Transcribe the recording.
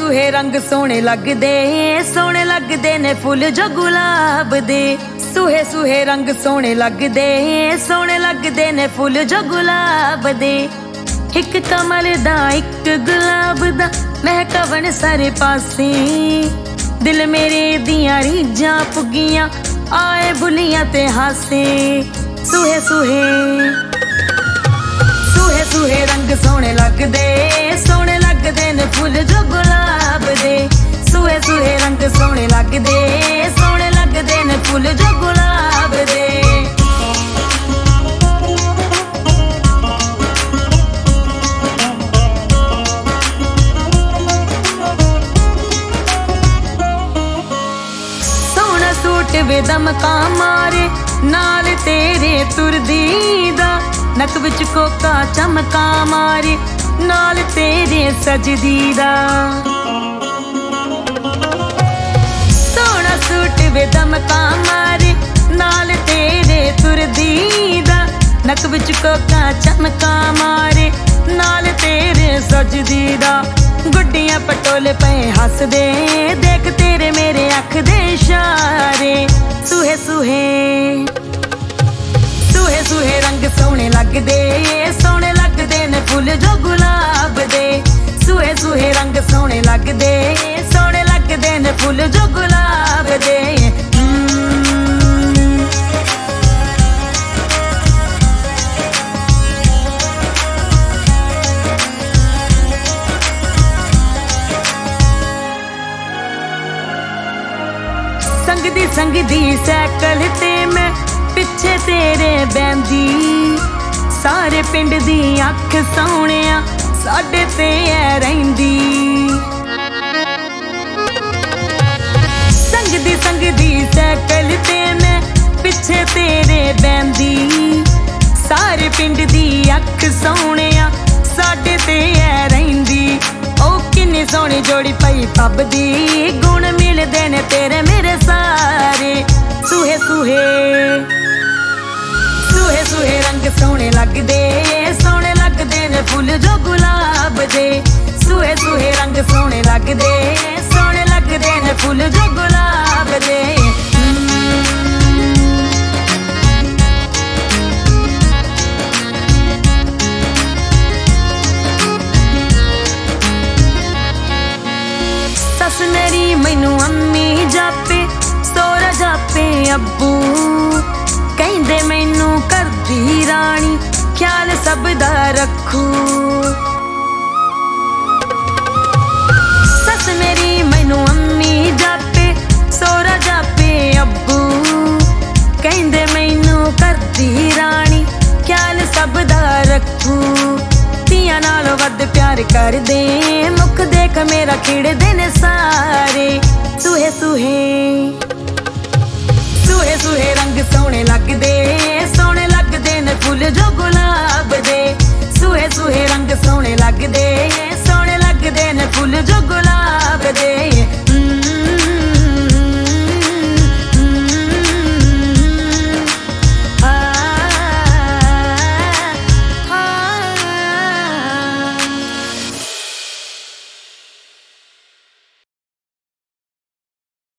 सूहे रंग सोहने लगदे ने फुल जो गुलाब दे। सूहे सूहे रंग सोहने लगदे ने फुल जो गुलाब दे। एक कमल दा एक गुलाब दा महकवन सारे पासे। दिल मेरे दियां रीझां पुगियां आए बुलियां ते हासे। सूहे सूहे सूहे सूहे रंग सोहने लगदे ने फुल जो गुलाब दे। सूहे सूहे रंग सोहने लगदे ने फुल जो गुलाब दे। सोहना सूट वे दमका मारे नाल तेरे तुरदी दा। नक विच कोका चमका मारे नाल तेरे सजदी दा। सोहना सूट वे दमका मारे नाल तेरे तुरदी दा। नक विच कोका चमका मारे नाल तेरे सजदी दा। गुड्डियां पटोले पे हसदे देख तेरे मेरे अख दे इशारे। सूहे सूहे सूहे सूहे रंग सोहने लगदे ने फुल जो गुलाब दे। सूहे सूहे रंग सोहने लगदे ने फुल जो गुलाब दे। संगदी सैकल ते मैं पिछे तेरे बैंदी। सारे पिंड दी अख सोहणिया साडे ते ऐ रहिंदी। संगदी सैकल ते मैं पिछे तेरे बैंदी। सारे पिंड दी अख सोहणिया साडे ते ऐ रहिंदी। ओ किन्नी सोहनी जोड़ी पई फबदी गुण मिलदे ने तेरे मेरे सारे। सूहे सूहे सूहे सूहे रंग सोहने लगदे ने फुल जो गुलाब दे। सूहे सूहे रंग सोहने लगदे ने फुल जो गुलाब दे। सस मेरी मैनू अम्मी जापे सोहरा जापे अब्बू। कहंदे मैनू करदी रानी ख्याल सब दा रखू। सस मेरी मैनू अम्मी जापे सोहरा जापे अब्बू। कहंदे मैनू करदी रानी ख्याल सब दा रखू। तियां नालों वध प्यार करदे मुख देख मेरा खिड़दे ने सारे। सूहे सूहे सूहे सूहे रंग सोहने लगदे ने फुल जो गुलाब दे। सूहे सूहे रंग सोहने लगदे ने फुल जो गुलाब।